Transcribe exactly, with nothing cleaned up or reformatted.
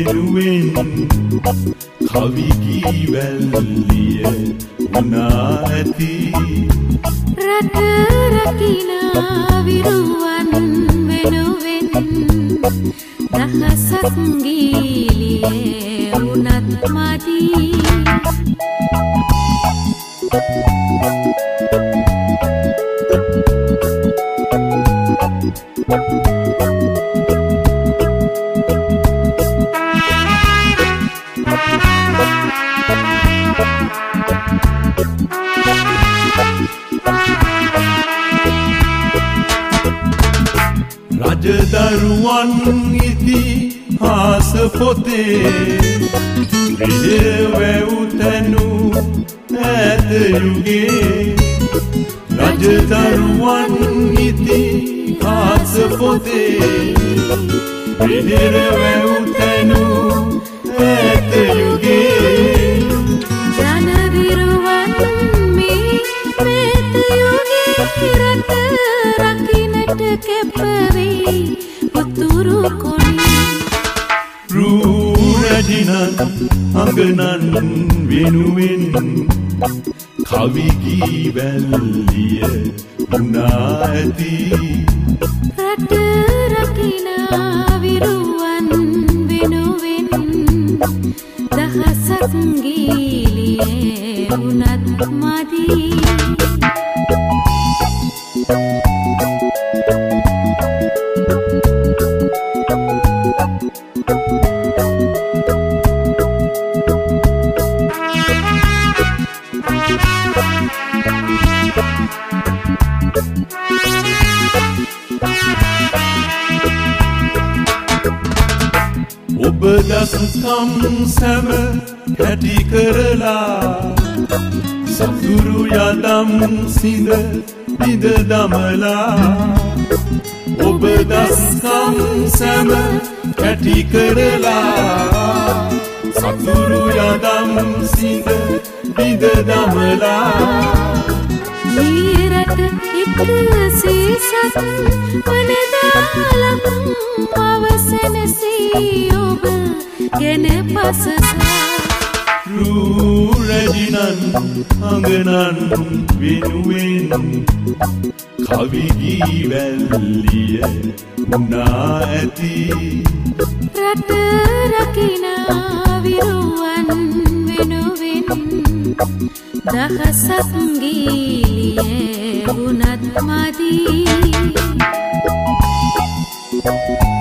වෙනුවෙන් කවි කීවැල්ලිය වුණා ඇති රට රකිනා විරුවන් වෙනුවෙන් දහසක් ගීලියේ වුණත් මදි රජදරුවන් ඉතිහාස පොතේ විදවැවුතැනු ඈත යුගයේ රජදරුවන් ඉතිහාස පොතේ විදවැවුතැනු ඈත යුගයේ ජනවිරුවන් මේ ප්‍රේත යුගයේ රට රකින්නට කැපවේ උතුරු කොණේ රූ රැජිනන් අඟනන් වෙනුවෙන් කවි කීවැල්ලිය වුණා ඇති රට රකිනා විරුවන් වෙනුවෙන් දහසක් ගීලියේ වුණත් මදි ඔබ දස්කම් සැම කැටි කරලා සතුරු යදම් සිඳ විඳ දමලා ඔබ දස්කම් සැම කැටි කරලා සතුරු යදම් සිඳ විඳ දමලා මේ රට එකසේ සත් වනදාලක් අවසනසී ඔබ ගැන පසසා රූ රැජිනන් අඟනන් වෙනුවෙන් කවි කීවැල්ලිය වුණා ඇති රට රකිනා විරුවන් වෙනුවෙන් දහසක් ගීලියේ වුණත් මදි